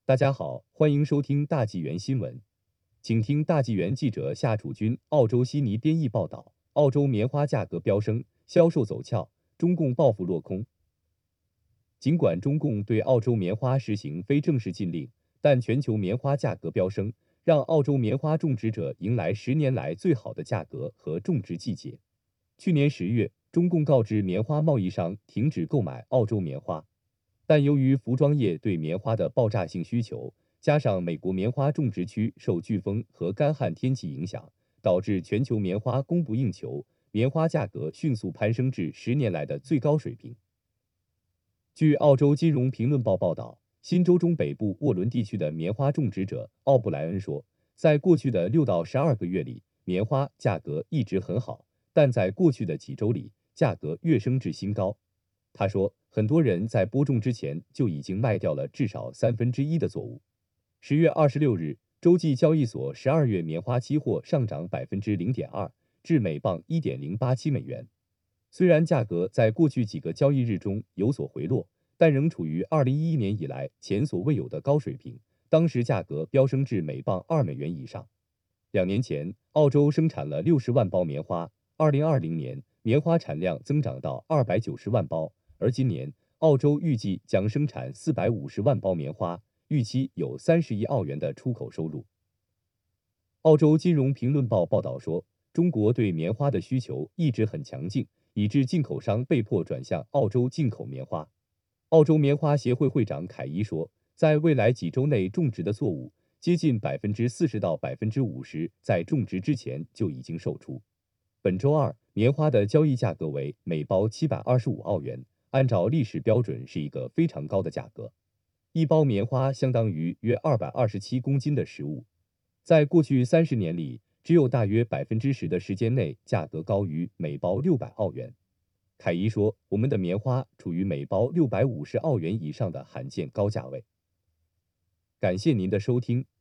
大家好，欢迎收听大纪元新闻。请听大纪元记者夏楚军澳洲悉尼编译报道：澳洲棉花价格飙升，销售走俏，中共报复落空。尽管中共对澳洲棉花实行非正式禁令，但全球棉花价格飙升，让澳洲棉花种植者迎来10年来最好的价格和种植季节。去年10月，中共告知棉花贸易商停止购买澳洲棉花。但由于服装业对棉花的爆炸性需求，加上美国棉花种植区受飓风和干旱天气影响，导致全球棉花供不应求，棉花价格迅速攀升至10年来的最高水平。据澳洲金融评论报报道，新州中北部沃伦地区的棉花种植者奥布莱恩说，在过去的6到12个月里，棉花价格一直很好，但在过去的几周里，价格跃升至新高。他说，很多人在播种之前就已经卖掉了至少1/3的作物。10月26日，洲际交易所12月棉花期货上涨0.2%，至每磅1.087美元。虽然价格在过去几个交易日中有所回落，但仍处于2011年以来前所未有的高水平。当时价格飙升至每磅2美元以上。2年前，澳洲生产了60万包棉花，2020年棉花产量增长到290万包。而今年，澳洲预计将生产450万包棉花，预期有30亿澳元的出口收入。澳洲金融评论报报道说，中国对棉花的需求一直很强劲，以致进口商被迫转向澳洲进口棉花。澳洲棉花协会会长凯伊说，在未来几周内种植的作物，接近40%到50%在种植之前就已经售出。本周二，棉花的交易价格为每包725澳元。按照历史标准是一个非常高的价格，一包棉花相当于约227公斤的食物。在过去30年里，只有大约10%的时间内价格高于每包600澳元。凯伊说，我们的棉花处于每包650澳元以上的罕见高价位。感谢您的收听。